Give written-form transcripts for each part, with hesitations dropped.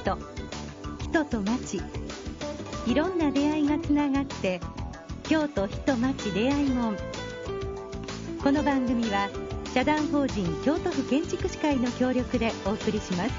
人、人と町、いろんな出会いがつながって京都人町出会い門。この番組は社団法人京都府建築士会の協力でお送りします。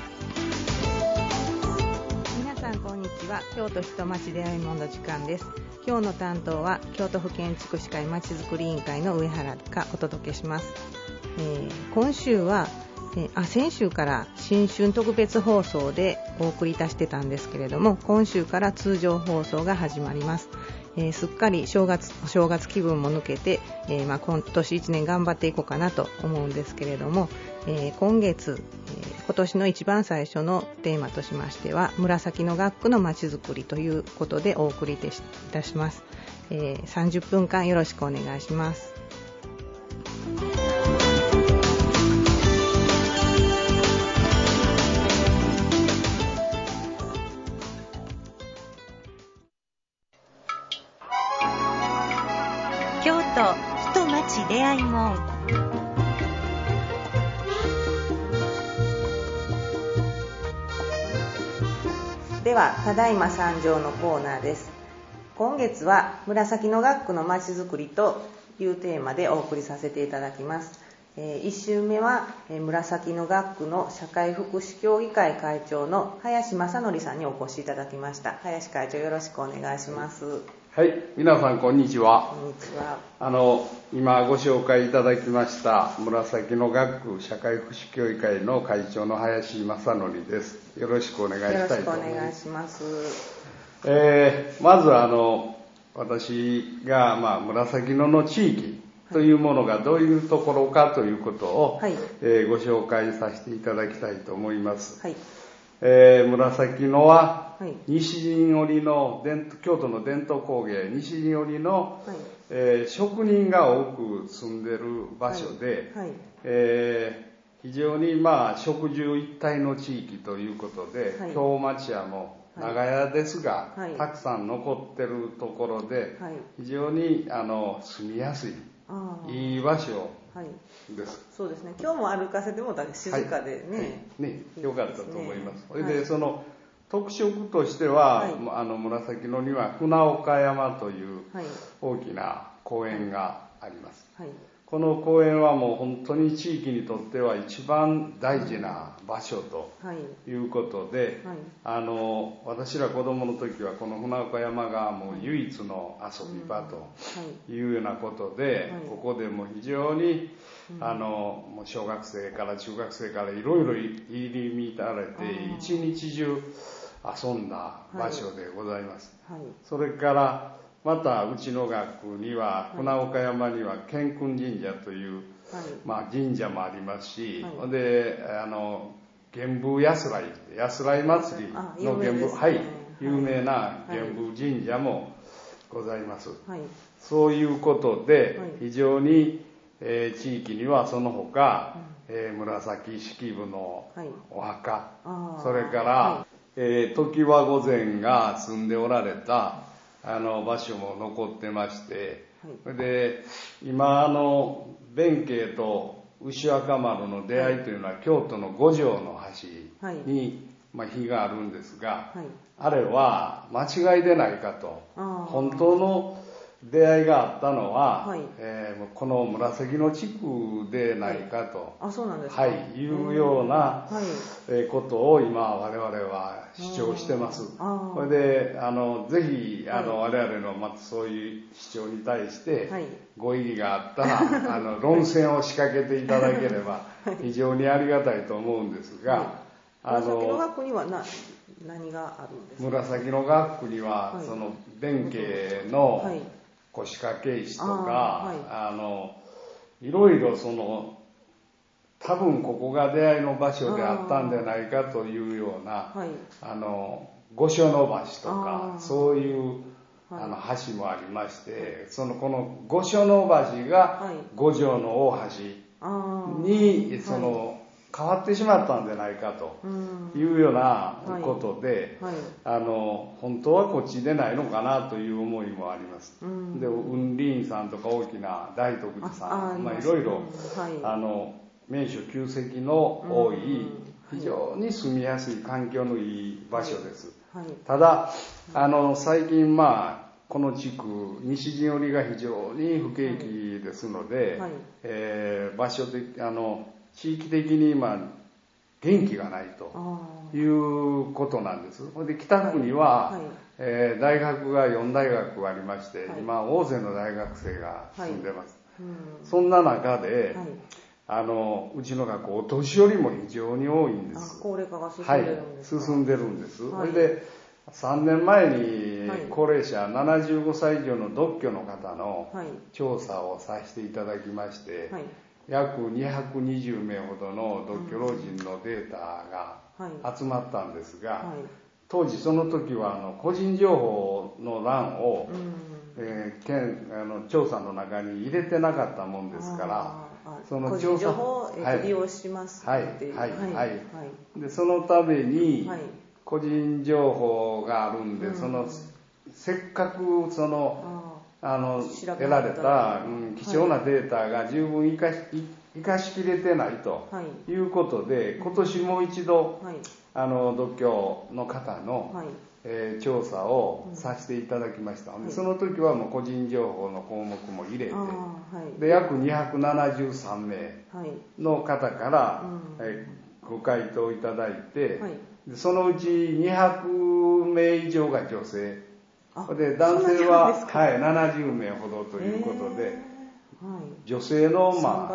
皆さんこんにちは。京都人町出会い門の時間です。今日の担当は京都府建築士会まちづくり委員会の上原がお届けします。今週は先週から新春特別放送でお送りいたしてたんですけれども、今週から通常放送が始まります。すっかり正月気分も抜けて、今年1年頑張っていこうかなと思うんですけれども、今月、今年の一番最初のテーマとしましては紫の学区のまちづくりということでお送りいたします。30分間よろしくお願いします。 京都人町出会い門。 ではただいま参上のコーナーです。今月は紫の学区のまちづくりというテーマでお送りさせていただきます。1週目は紫の学区の社会福祉協議会会長の林正則さんにお越しいただきました。林会長、よろしくお願いします。 はい、皆さんこんにちは。 こんにちは。 今ご紹介いただきました紫の学区社会福祉協議会の会長の林正則です。よろしくお願いしたいと思います。 よろしくお願いします。 まず私が、紫野の地域というものがどういうところかということを、 はい、 ご紹介させていただきたいと思います。 はい、 紫野ははい、 西陣織の京都の伝統工芸西陣織の、はい、職人が多く住んでる場所で、はいはい、非常に職住一体の地域ということで、はい、京町屋も長屋ですが、はい、たくさん残ってるところで、はい、非常に住みやすいいい場所です、 そうですね。今日も歩かせてもらった静かでね、 はいね、よかったと思います。それで、その特色としては、はい、紫野には船岡山という大きな公園があります、はい、この公園はもう本当に地域にとっては一番大事な場所ということで、はいはい、私ら子供の時はこの船岡山がもう唯一の遊び場というようなことで、はい、ここでも非常にもう小学生から中学生からいろいろ入り乱れて一日中遊んだ場所でございます、はいはい、それからまたうちの学区には船岡山には乾坤神社という、はい、神社もありますし、はい、で玄武やすらい祭りの玄武、はい、有名な玄武神社もございます、はい、そういうことで非常に、地域にはその他、紫式部のお墓、それから、常盤御前が住んでおられた場所も残ってまして、はい、で今弁慶と牛若丸の出会いというのは、はい、京都の五条の橋に、碑があるんですが、はい、あれは間違いでないかと、本当の出会いがあったのは、はい、この紫野地区でないかと、 はい、そうなんですか、 はい、いうような、ことを今我々は主張してます。それでぜひ我々のそういう主張に対してご異議があったら論戦を仕掛けていただければ非常にありがたいと思うんですが、 紫野学区には何があるんですか？ 紫野学区には、その弁慶の腰掛石とか、いろいろ多分ここが出会いの場所であったんじゃないかというような、五所の橋とかそういう橋もありまして、この五所の橋が五条の大橋に変わってしまったんじゃないかというようなことで、本当はこっちでないのかなという思いもあります。で、雲林さんとか大きな大徳寺さん、いろいろ名所旧跡の多い非常に住みやすい環境のいい場所です。ただ最近この地区西陣織が非常に不景気ですので、場所的地域的に元気がないということなんです。で北区には、大学が4大学ありまして、今大勢の大学生が住んでます。そんな中で、うちの学校お年寄りも非常に多いんです。 高齢化が進んでるんですか？ 進んでるんです。それで3年前に高齢者75歳以上の独居の方の調査をさせていただきまして、約220名ほどの独居老人のデータが集まったんですが、当時その時は個人情報の欄を、調査の中に入れてなかったもんですから、 その調査個人情報を利用しますっていう。 でそのために個人情報があるんで、せっかく得られた、貴重なデータが十分生かしきれてないということで、今年もう一度、独居の方の、調査をさせていただきました。その時はもう個人情報の項目も入れて、で約273名の方から、ご回答いただいて、そのうち200名以上が女性で、男性は、70名ほどということで、女性の、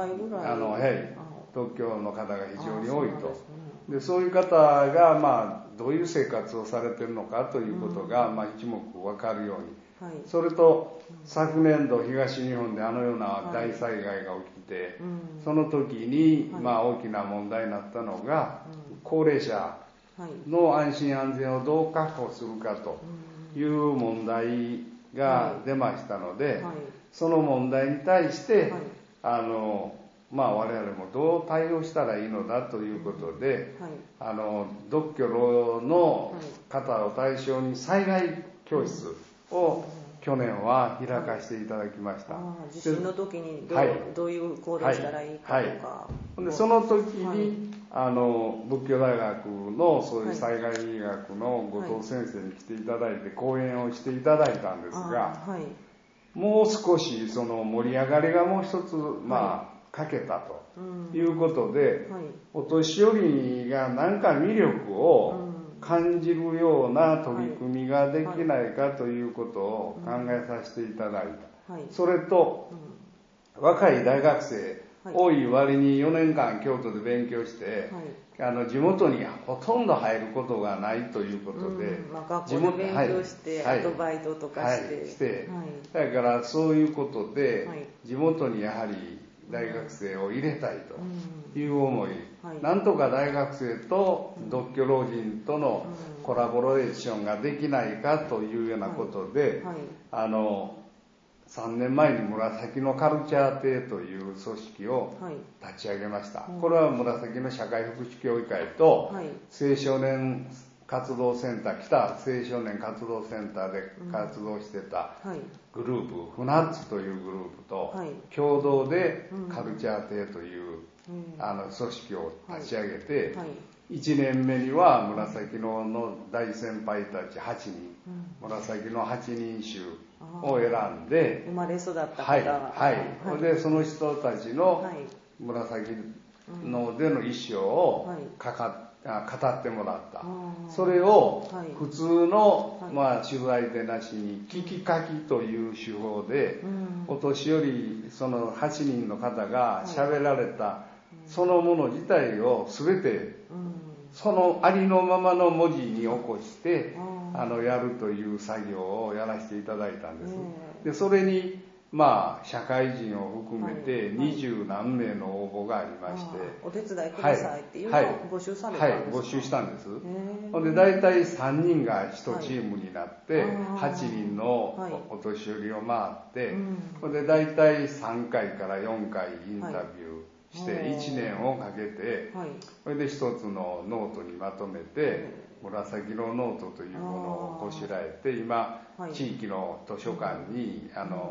独居の方が非常に多いと。でそういう方が、どういう生活をされているのかということが、一目分かるように、それと昨年度東日本であのような大災害が起きて、その時に、大きな問題になったのが、高齢者の安心安全をどう確保するかという問題が出ましたので、その問題に対して、我々もどう対応したらいいのだということで、独居老の方を対象に災害教室を去年は開かせていただきました。 地震の時にどういう行動したらいいかとか、 でその時に、仏教大学のそういう災害学の後藤先生に来ていただいて講演をしていただいたんですが、もう少しその盛り上がりがもう一つ欠けたということで、お年寄りが何か魅力を感じるような取り組みができないかということを考えさせていただいた。それと、若い大学生多い割に4年間京都で勉強して、地元にほとんど入ることがないということで、 学校で勉強して、アルバイトとかして、 だからそういうことで、地元にやはり大学生を入れたいという思い、なんとか大学生と独居老人とのコラボレーションができないかというようなことで、3年前に紫のカルチャー亭という組織を立ち上げました。これは紫の社会福祉協議会と青少年活動センター、北青少年活動センターで活動してたグループ、フナッツというグループと共同でカルチャー亭という組織を立ち上げて、1年目には紫の大先輩たち8人、紫の8人衆を選んで、 生まれ育った方、 でその人たちの紫のでの衣装を語ってもらった。それを普通の、取材でなしに聞き書きという手法で、お年寄りその8人の方が喋られたそのもの自体を全てそのありのままの文字に起こしてやるという作業をやらせていただいたんです。でそれに社会人を含めて20何名の応募がありまして、 お手伝いくださいっていうのを募集されたんですか？ 募集したんです。で大体3人が1チームになって8人のお年寄りを回って、で大体3回から4回インタビューして1年をかけて、それで一つのノートにまとめて、紫のノートというものをこしらえて、今地域の図書館に今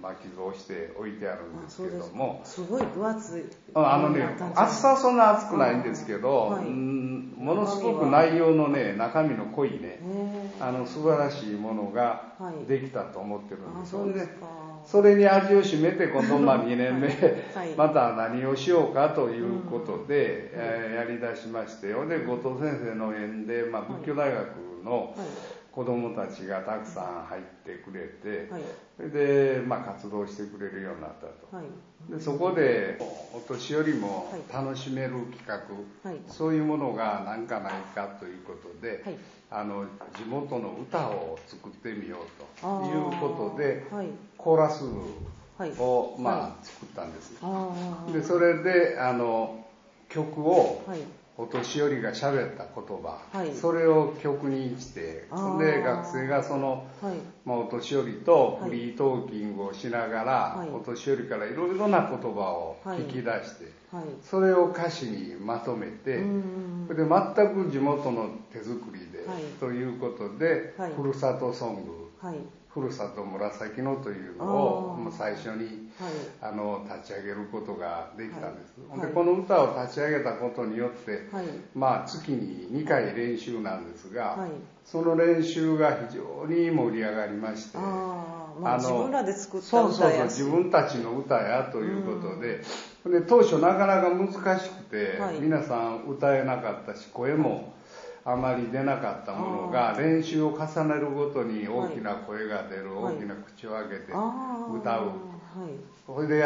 巻き蔵して置いてあるんですけども、 すごい分厚い。 厚さはそんな厚くないんですけど、ものすごく内容のね、中身の濃いね、素晴らしいものができたと思ってるんですよね。それに味を占めて、今度2年目、また何をしようかということで、やり出しまして、で、後藤先生の縁で、仏教大学の子供たちがたくさん入ってくれて、それで、活動してくれるようになったと。で、そこで、お年寄りも楽しめる企画、そういうものが何かないかということで、地元の歌を作ってみようということで、コーラス部を、作ったんです。で、それで、曲を、お年寄りが喋った言葉、それを曲にして、で、学生がその、お年寄りとフリートーキングをしながら、お年寄りからいろいろな言葉を引き出して、それを歌詞にまとめて、で、全く地元の手作りで、ということで、ふるさとソング、ふるさと紫野というのを最初に立ち上げることができたんです。で、この歌を立ち上げたことによって、月に2回練習なんですが、その練習が非常に盛り上がりまして、 自分らで作った歌やし、 自分たちの歌やということで、で当初なかなか難しくて、皆さん歌えなかったし、声もあまり出なかったものが、練習を重ねるごとに大きな声が出る、大きな口を開けて歌う。それで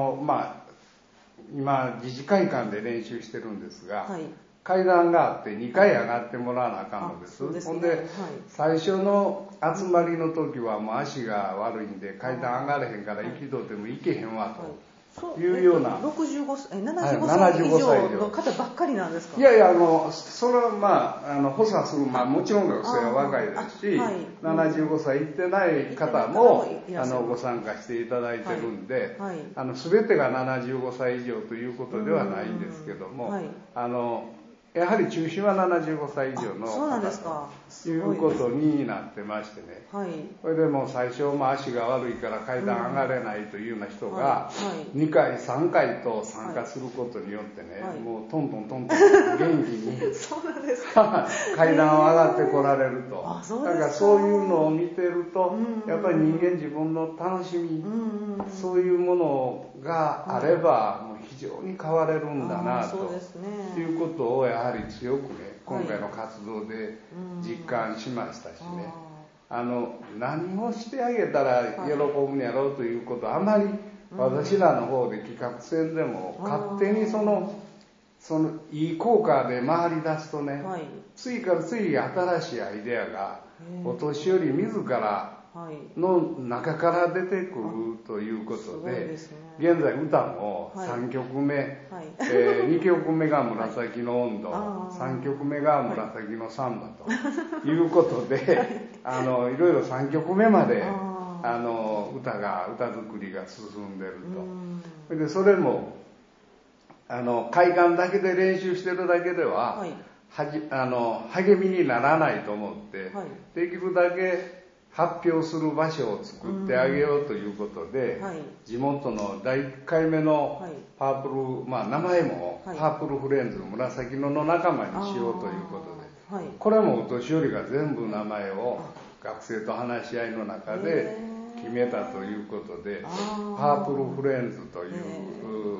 今自治会館で練習してるんですが、階段があって2回上がってもらわなあかんのです。ほんで、最初の集まりの時はもう足が悪いんで階段上がれへんから行きとっても行けへんわというような、 75歳以上の方ばっかりなんですか？ いやいや、それは補佐する、もちろん学生は若いですし、75歳いってない方もご参加していただいてるんで、全てが75歳以上ということではないんですけども、やはり中心は75歳以上の方ということになってましてね。それでもう最初、足が悪いから階段上がれないというような人が、2回、3回と参加することによってね、もうトントントントン元気に階段を上がってこられると。だからそういうのを見てると、やっぱり人間自分の楽しみ、そういうものがあれば、もう非常に変われるんだなということをやはり強くね、今回の活動で実感しましたしね、何をしてあげたら喜ぶんやろうということはあまり私らの方で企画戦でも勝手にそのいい効果で回り出すとね、次から次へ新しいアイデアがお年寄り自らの中から出てくるということで、現在歌も3曲目、2曲目が紫の温度、3曲目が紫のサンバということで、いろいろ3曲目まで歌作りが進んでると。でそれも会館だけで練習してるだけでは、励みにならないと思って、できるだけ発表する場所を作ってあげようということで、地元の第1回目のパープル、名前もパープルフレンズ紫野の仲間にしようということで、これもお年寄りが全部名前を学生と話し合いの中で決めたということで、パープルフレンズという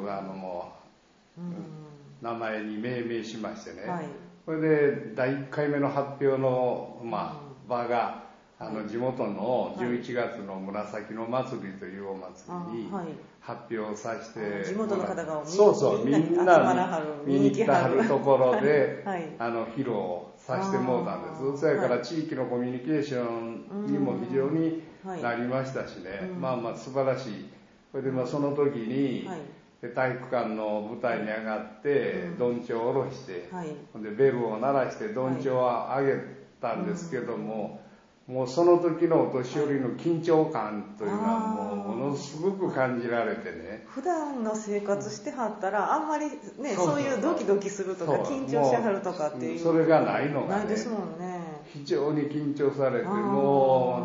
名前に命名しましてね、それで第1回目の発表の場が地元の11月の紫の祭りというお祭りに発表させて、 地元の方がみんな見に来てはるところで披露させてもらったんです。それから地域のコミュニケーションにも非常になりましたしね、素晴らしい。それでその時に体育館の舞台に上がってどんちょうを下ろして、でベルを鳴らしてどんちょうを上げたんですけども、もうその時のお年寄りの緊張感というのはものすごく感じられてね。 普段の生活してはったらあんまりね、そういうドキドキするとか緊張してはるとかっていうそれがないのがね、 ないですもんね。 非常に緊張されて、もう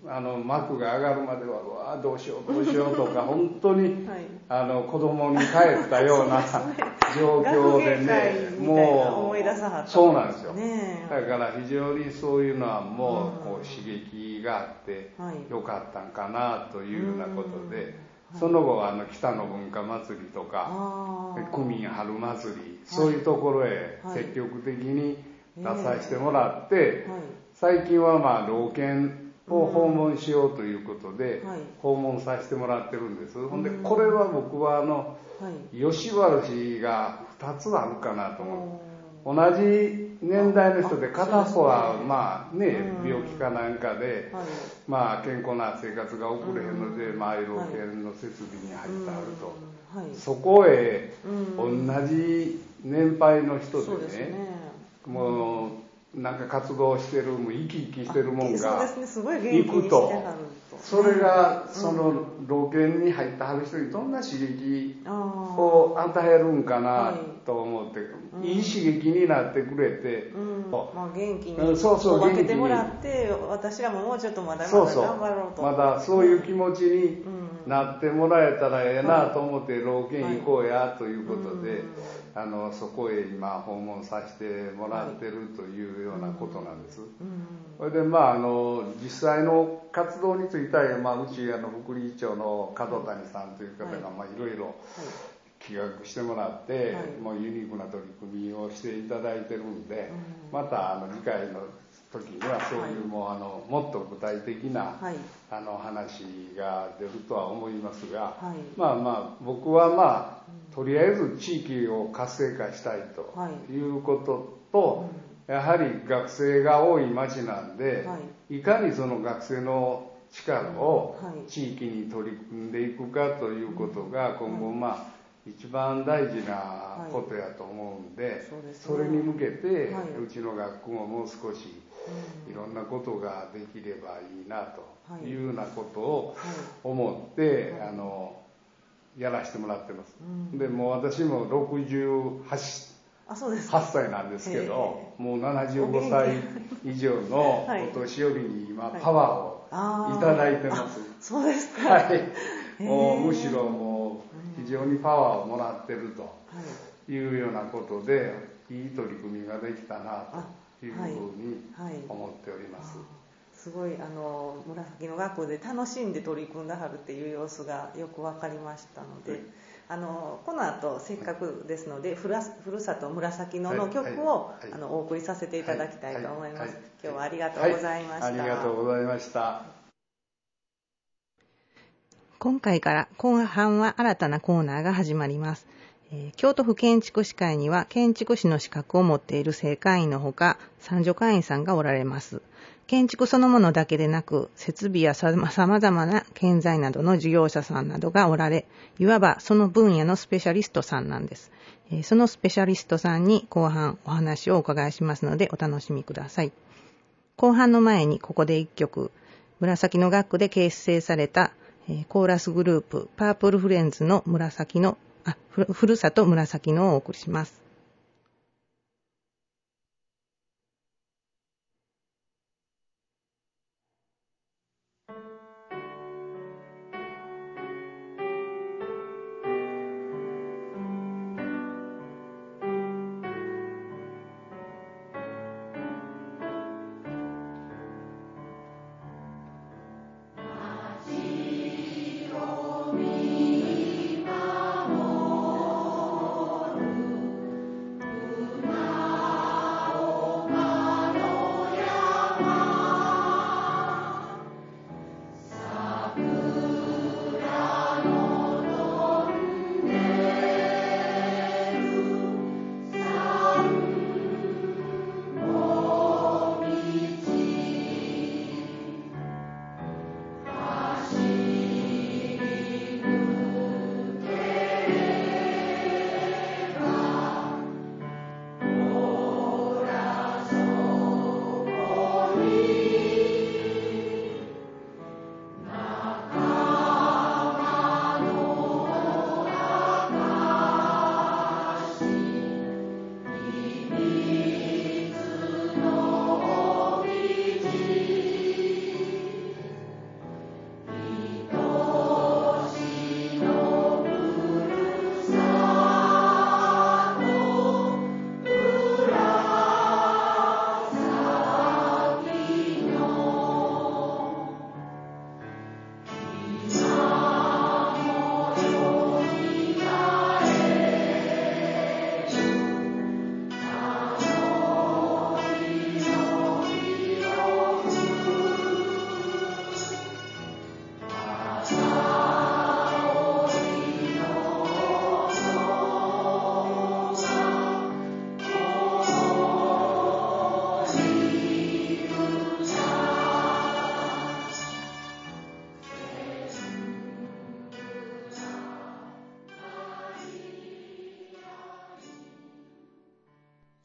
幕が上がるまではうわどうしようどうしようとか本当に、はい、子供に帰ったような状況でねもうそうなんですよ、ね、だから非常にそういうのはもうこう刺激があってよかったんかなというようなことで、その後北の文化祭りとか区民春祭りそういうところへ積極的に出させてもらって、最近は老犬を訪問しようということで訪問させてもらってるんです。ほんでこれは僕は吉原氏が2つあるかなと思う。同じ年代の人で片方は病気かなんかで健康な生活が送れへんので老犬の設備に入ってあると、そこへ同じ年配の人でねもうなんか活動してるもう生き生きしてるもんが行くと、それがその老犬に入ってはる人にどんな刺激を与えるんかなと思って、いい刺激になってくれて、 元気に分けてもらって、私らももうちょっとまだまだ頑張ろうと、 まだそういう気持ちになってもらえたらええなと思って老犬行こうやということで、そこへ今訪問させてもらってるというようなことなんです。それで実際の活動については、うち福利町の門谷さんという方がいろいろ企画してもらって、もうユニークな取り組みをしていただいてるんで、また次回の時にはそういうもっと具体的な話が出るとは思いますが、僕はとりあえず地域を活性化したいということと、やはり学生が多い町なんで、いかにその学生の力を地域に取り組んでいくかということが今後一番大事なことやと思うんで、それに向けてうちの学校ももう少しいろんなことができればいいなというようなことを思ってやらせてもらってます。でもう私も68歳なんですけど、もう75歳以上のお年寄りに今パワーをいただいてます。 そうですか。 はい。もうむしろもう非常にパワーをもらってるというようなことで、いい取り組みができたなというふうに思っております。 すごい紫の学校で楽しんで取り組んだはるっていう様子がよく分かりましたので、この後せっかくですのでふるさと紫野の曲をお送りさせていただきたいと思います。今日はありがとうございました。 ありがとうございました。 今回から後半は新たなコーナーが始まります。京都府建築士会には建築士の資格を持っている正会員のほか参助会員さんがおられます。建築そのものだけでなく設備やさまざまな建材などの事業者さんなどがおられ、いわばその分野のスペシャリストさんなんです。そのスペシャリストさんに後半お話をお伺いしますのでお楽しみください。後半の前にここで一曲、紫の学区で結成されたコーラスグループパープルフレンズのふるさと紫野をお送りします。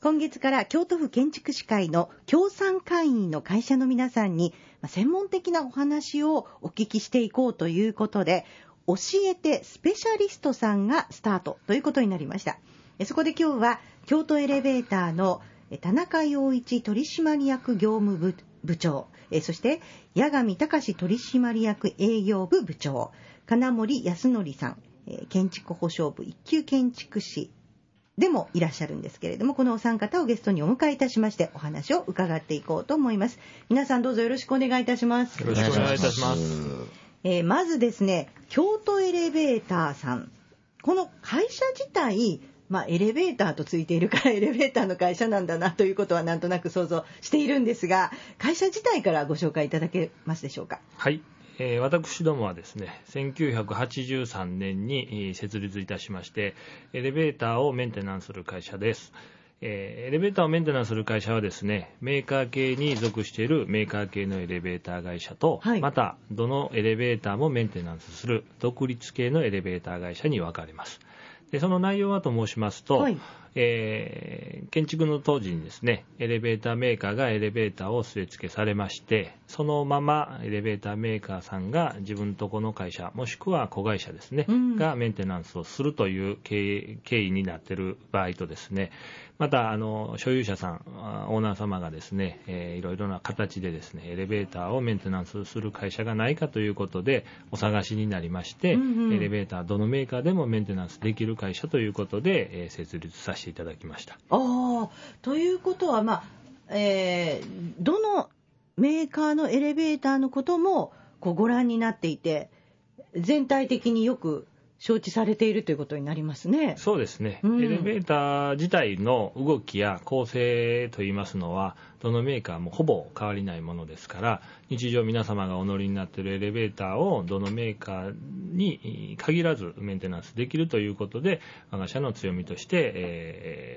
今月から京都府建築士会の協賛会員の会社の皆さんに専門的なお話をお聞きしていこうということで、教えてスペシャリストさんがスタートということになりました。そこで今日は京都エレベーターの田中陽一取締役業務部長、そして八神隆取締役営業部部長、金森康則さん、建築保証部一級建築士でもいらっしゃるんですけれども、このお三方をゲストにお迎えいたしましてお話を伺っていこうと思います。皆さんどうぞよろしくお願いいたします。 よろしくお願いいたします。 まずですね、京都エレベーターさん、この会社自体、エレベーターとついているからエレベーターの会社なんだなということはなんとなく想像しているんですが、会社自体からご紹介いただけますでしょうか。 はい、私どもはですね、1983年に設立いたしまして、エレベーターをメンテナンスする会社です。エレベーターをメンテナンスする会社はですね、メーカー系に属しているメーカー系のエレベーター会社と、またどのエレベーターもメンテナンスする独立系のエレベーター会社に分かれます。でその内容はと申しますと、建築の当時にですね、エレベーターメーカーがエレベーターを据え付けされまして、そのままエレベーターメーカーさんが自分とこの会社もしくは子会社ですね、がメンテナンスをするという経緯になっている場合とですね、また所有者さん、オーナー様がですね、いろいろな形でですね、エレベーターをメンテナンスする会社がないかということでお探しになりまして、エレベーターどのメーカーでもメンテナンスできる会社ということで、設立させていただきました。 ということは、どのメーカーのエレベーターのこともご覧になっていて、全体的によく承知されているということになりますね。 そうですね、エレベーター自体の動きや構成といいますのはどのメーカーもほぼ変わりないものですから、日常皆様がお乗りになっているエレベーターをどのメーカーに限らずメンテナンスできるということで、我が社の強みとして、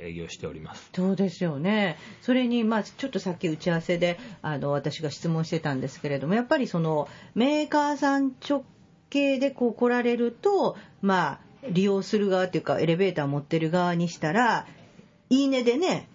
営業しております。 そうですよね。それに、ちょっとさっき打ち合わせで私が質問してたんですけれども、やっぱりそのメーカーさん直系で来られると、利用する側というかエレベーターを持ってる側にしたらいいねでね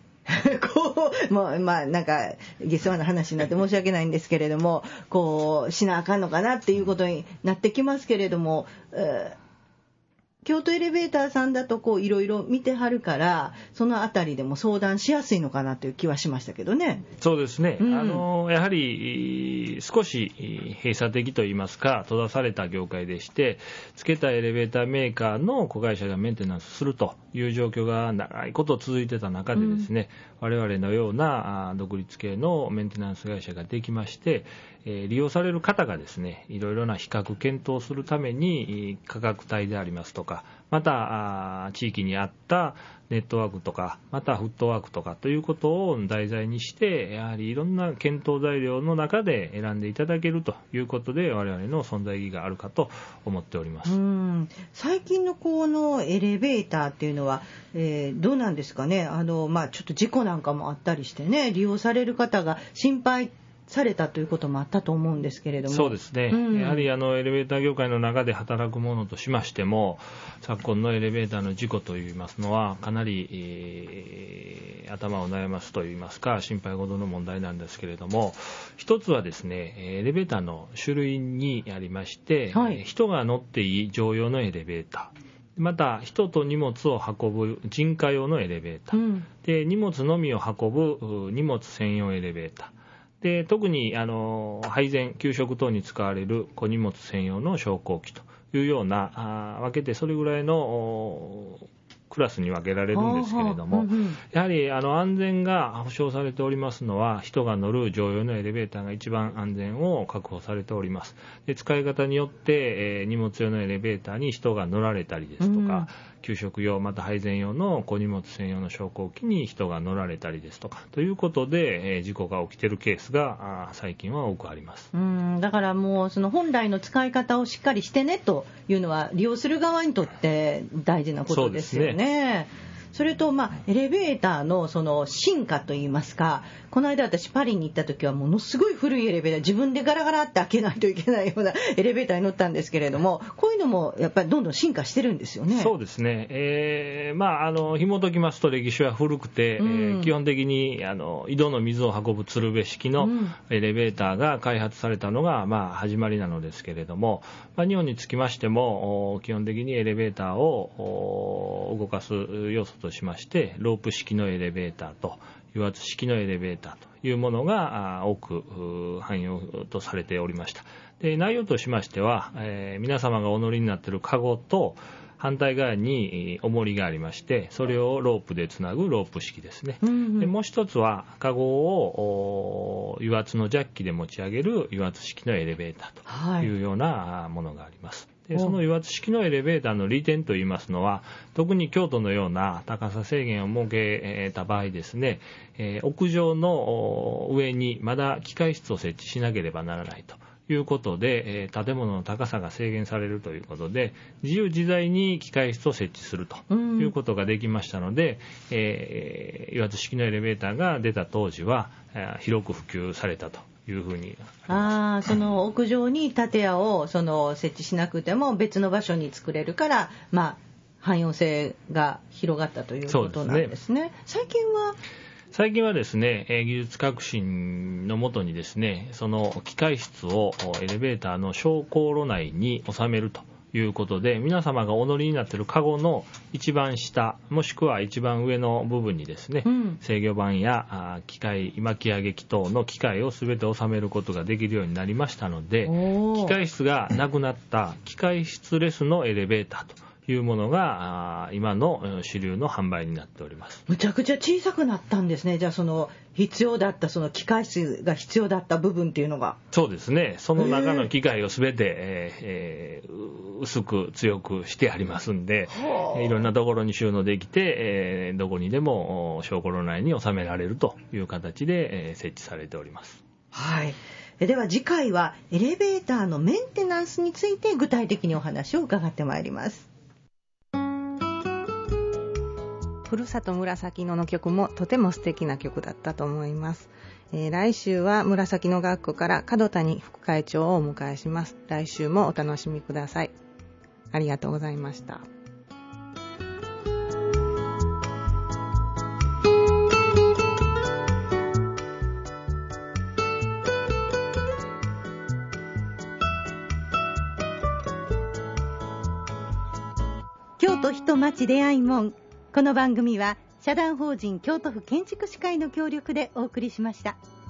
なんか下世話な話になって申し訳ないんですけれども、しなあかんのかなっていうことになってきますけれども、京都エレベーターさんだといろいろ見てはるから、そのあたりでも相談しやすいのかなという気はしましたけどね。 そうですね、やはり少し閉鎖的といいますか閉ざされた業界でして、つけたエレベーターメーカーの子会社がメンテナンスするという状況が長いこと続いてた中でですね、我々のような独立系のメンテナンス会社ができまして、利用される方がですね、いろいろな比較検討するために価格帯でありますとか、また地域に合ったネットワークとか、またフットワークとかということを題材にして、やはりいろんな検討材料の中で選んでいただけるということで、我々の存在意義があるかと思っております。 最近のこのエレベーターっていうのは、どうなんですかね。ちょっと事故なんかもあったりしてね、利用される方が心配されたということもあったと思うんですけれども。 そうですね、やはりエレベーター業界の中で働く者としましても、昨今のエレベーターの事故といいますのはかなり、頭を悩ますといいますか心配事の問題なんですけれども、一つはですね、エレベーターの種類にありまして、人が乗っていい乗用のエレベーター、また人と荷物を運ぶ人家用のエレベーター、で荷物のみを運ぶ荷物専用エレベーターで、特に配膳給食等に使われる小荷物専用の昇降機というような分けてそれぐらいのクラスに分けられるんですけれども、やはり安全が保証されておりますのは、人が乗る乗用のエレベーターが一番安全を確保されております。で使い方によって、荷物用のエレベーターに人が乗られたりですとか、給食用また配膳用の小荷物専用の昇降機に人が乗られたりですとかということで、事故が起きているケースが最近は多くあります。 だからもうその本来の使い方をしっかりしてねというのは利用する側にとって大事なことですよね。 それと、エレベーターのその進化といいますか、この間私パリに行った時はものすごい古いエレベーター、自分でガラガラって開けないといけないようなエレベーターに乗ったんですけれども、こういうのもやっぱりどんどん進化してるんですよね。 そうですね、紐解きますと歴史は古くて、基本的に井戸の水を運ぶ鶴瓶式のエレベーターが開発されたのが、始まりなのですけれども、日本につきましても基本的にエレベーターを動かす要素としまして、ロープ式のエレベーターと油圧式のエレベーターというものが多く汎用とされておりました。で、内容としましては、皆様がお乗りになっているカゴと反対側に重りがありまして、それをロープでつなぐロープ式ですね。で、もう一つはカゴを油圧のジャッキで持ち上げる油圧式のエレベーターというようなものがあります。で、その油圧式のエレベーターの利点といいますのは、特に京都のような高さ制限を設けた場合ですね、屋上の上にまだ機械室を設置しなければならないということで、建物の高さが制限されるということで、自由自在に機械室を設置するということができましたので、油圧式のエレベーターが出た当時は広く普及されたというふうに。 その屋上に建屋を設置しなくても別の場所に作れるから、汎用性が広がったということなんですね。最近はですね、技術革新のもとにですね、その機械室をエレベーターの昇降路内に収めるということで、皆様がお乗りになっているカゴの一番下もしくは一番上の部分にですね、制御盤や機械巻き上げ機等の機械を全て収めることができるようになりましたので、機械室がなくなった機械室レスのエレベーターというものが今の主流の販売になっております。むちゃくちゃ小さくなったんですね。じゃあその必要だったその機械室が必要だった部分っていうのが。 そうですね。その中の機械をすべて、薄く強くしてありますんで、いろんなところに収納できて、どこにでも昇降路内に収められるという形で、設置されております。 はい。では次回はエレベーターのメンテナンスについて具体的にお話を伺ってまいります。ふるさと紫野の曲もとても素敵な曲だったと思います。来週は紫野学区から角谷副会長をお迎えします。来週もお楽しみください。ありがとうございました。 京都人町出会い門。この番組は社団法人京都府建築士会の協力でお送りしました。